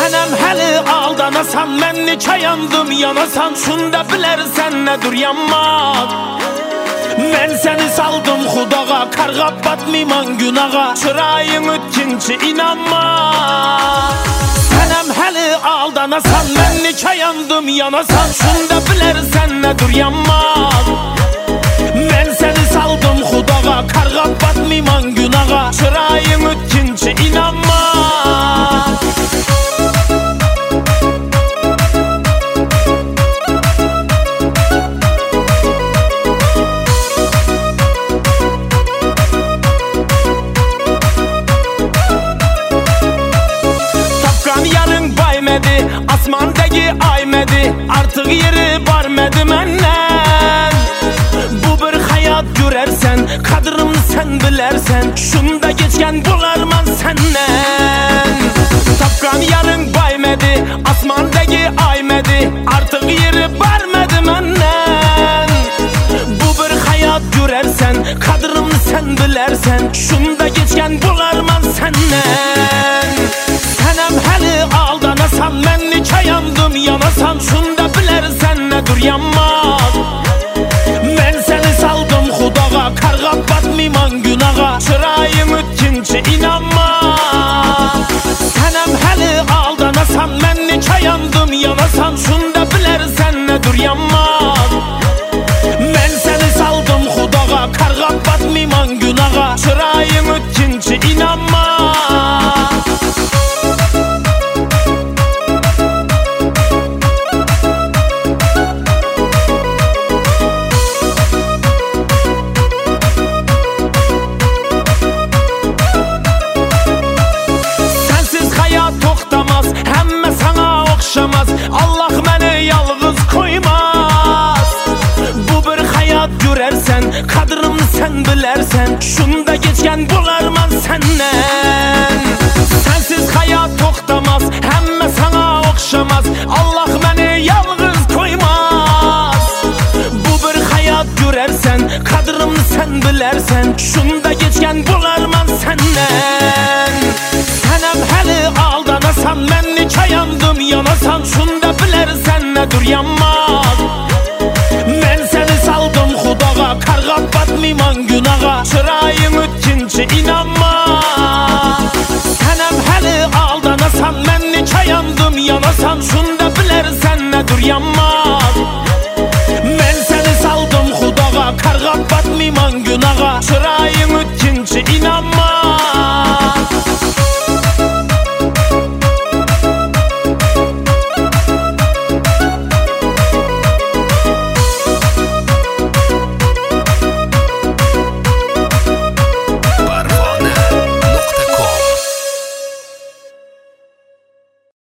Sənəm həli aldanasan, mən neçə yandım yanasan, şunda bilərsən nədir yanmaq. Mən səni saldım xudağa, qarğa batmayman günağa, çırayın ötkinci inanma. Sənəm həli aldanasan, mən neçə yandım yanasan, şunda bilərsən nədir yanmaq. Mən səni saldım xudağa, qarğa batmayman günağa, çırayın ötkinci inanma. Asmandagi aymədi, artıq yeri barmədi məndən. Bu bir həyat görərsən, qadrımı sən bilərsən, şunda geçkən bularman səndən. Tapqan yarın baymədi, asmandagi aymədi, artıq yeri barmədi məndən. Bu bir həyat görərsən, qadrımı sən bilərsən, şunda geçkən bularman səndən. Sənəm həli aldanasan, mən neçə yandım yanasan, şunda bilərsən nədir yanmaq. Mən səni saldım xudağa, qarğa batmayman günağa, çırayım ötkinci inanma. Sənəm həli aldanasan, mən neçə yandım yanasan, şunda bilərsən nədir yanmaq. Mən səni saldım xudağa, qarğa batmayman günağa, çırayım ötkinci inanma. Allah məni yalğız koymaz. Bu bir həyat görərsən, qadrımı sən bilərsən, şunda geçkən bularman səndən. Sənsiz həyat toxtamaz, həmmə sana oxşamaz. Allah məni yalğız koymaz. Bu bir həyat görərsən, qadrımı sən bilərsən, şunda geçkən bularman səndən. Sənəm həli aldanasan, mən neçə yandım yanasan, şunda bilərsən nədir yanmaq. Mən səni saldım xudağa, qarğa batmayman günağa, çırayın ötkinci inanma. Sənəm həli aldanasan, mən neçə yandım yanasan, şunda bilərsən nədir yanmaq.